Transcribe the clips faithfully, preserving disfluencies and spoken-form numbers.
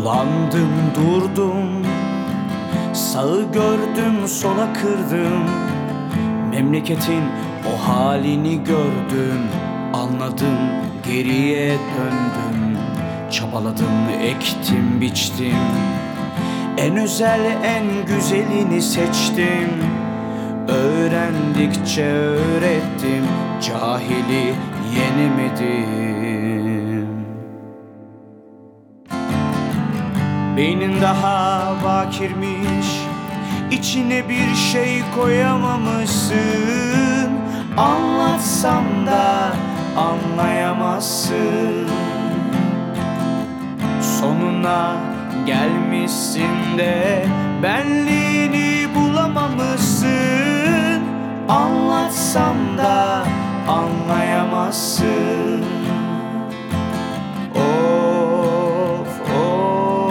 Dolandım durdum, sağı gördüm sola kırdım. Memleketin o halini gördüm, anladım, geriye döndüm. Çabaladım, ektim, biçtim, en özel en güzelini seçtim. Öğrendikçe öğrettim, cahili yenemedim. Beynin daha bakirmiş, içine bir şey koyamamışsın. Anlatsam da anlayamazsın. Sonuna gelmişsin de benliğini bulamamışsın. Anlatsam da anlayamazsın. Of of.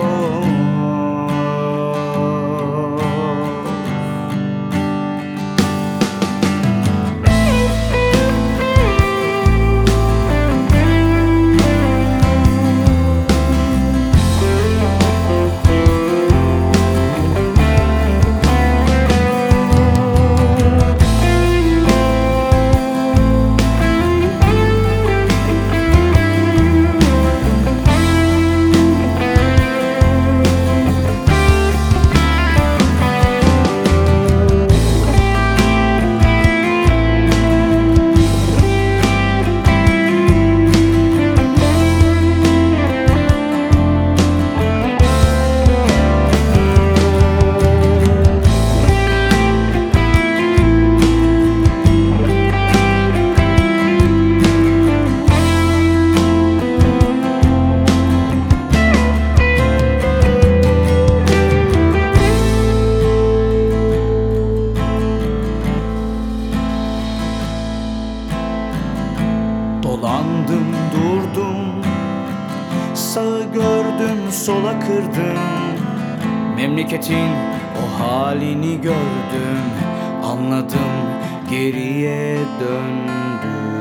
Dolandım durdum, sağı gördüm sola kırdım. Memleketin o halini gördüm, anladım, geriye döndüm.